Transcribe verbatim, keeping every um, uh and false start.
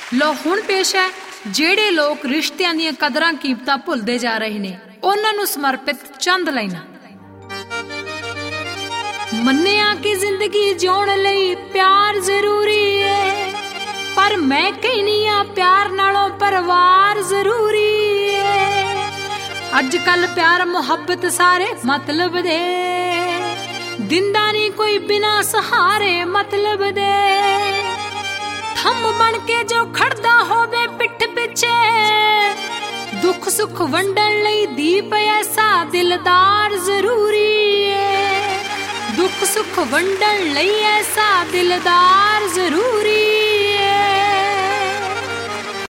ਲੋ ਹੁਣ ਪੇਸ਼ ਹੈ ਜਿਹੜੇ ਲੋਕ ਰਿਸ਼ਤਿਆਂ ਦੀਆਂ ਕਦਰਾਂ ਕੀਮਤਾਂ ਭੁੱਲਦੇ ਜਾ ਰਹੇ ਨੇ, ਉਹਨਾਂ ਨੂੰ ਸਮਰਪਿਤ ਚੰਦ ਲਾਈਨਾਂ। ਮੰਨਿਆ ਕਿ ਜ਼ਿੰਦਗੀ ਜਿਉਣ ਲਈ ਪਿਆਰ ਜ਼ਰੂਰੀ ਏ, ਪਰ ਮੈਂ ਕਹਿਨੀ ਆ ਪਿਆਰ ਨਾਲੋਂ ਪਰਿਵਾਰ ਜ਼ਰੂਰੀ ਏ। ਅੱਜ ਕੱਲ ਪਿਆਰ ਮੁਹੱਬਤ ਸਾਰੇ ਮਤਲਬ ਦੇ, ਦਿੰਦਾ ਨਹੀਂ ਕੋਈ ਬਿਨਾ ਸਹਾਰੇ ਮਤਲਬ ਦੇ। ਥੰਮ ਬਣ ਕੇ ਜੋ ਖੜਦਾ ਹੋਵੇ ਪਿੱਠ ਪਿੱਛੇ, ਦੁੱਖ ਸੁੱਖ ਵੰਡਣ ਲਈ ਦੀਪ ਐਸਾ ਦਿਲਦਾਰ ਜ਼ਰੂਰੀ ਏ। ਦੁੱਖ ਸੁੱਖ ਵੰਡਣ ਲਈ ਐਸਾ ਦਿਲਦਾਰ ਜ਼ਰੂਰੀ